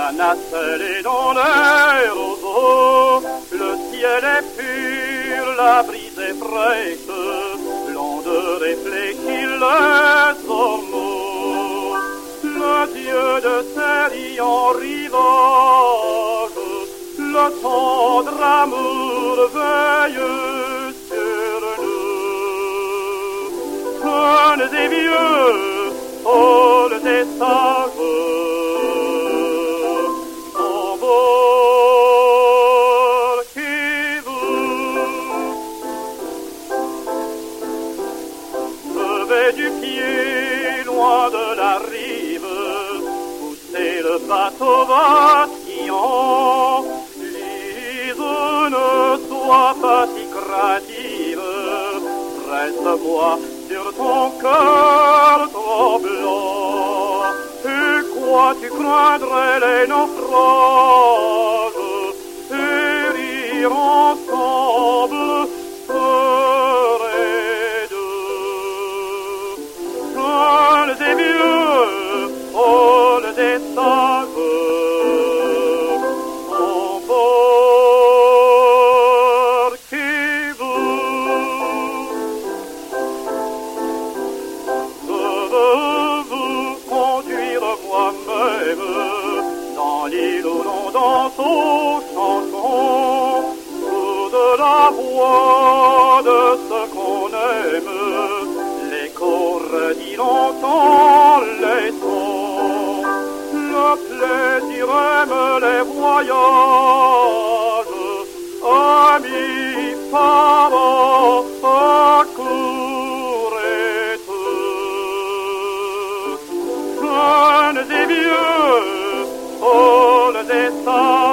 La nacelle est dans les roseaux, le ciel est pur, la brise est fraîche, l'onde réfléchit les ormeaux. Le Dieu de ces riants rivages, le tendre amour veille sur nous. Jeunes et vieux, folles et sages, du pied loin de la rive, poussez le bateau vacillant. Lise, ne sois pas si craintive, reste-moi sur ton cœur tremblant. Et quoi tu craindrais les naufrages, périr ensemble, jeunes et vieux, folles et sages, embarquez-vous. Je veux vous conduire moi-même dans l'île où l'on danse aux chansons, sous de la voix de ce qu'on aime. Redis longtemps les sons, le plaisir aime les voyages, amis, parents, accourez tous, jeunes et vieux, folles et sages.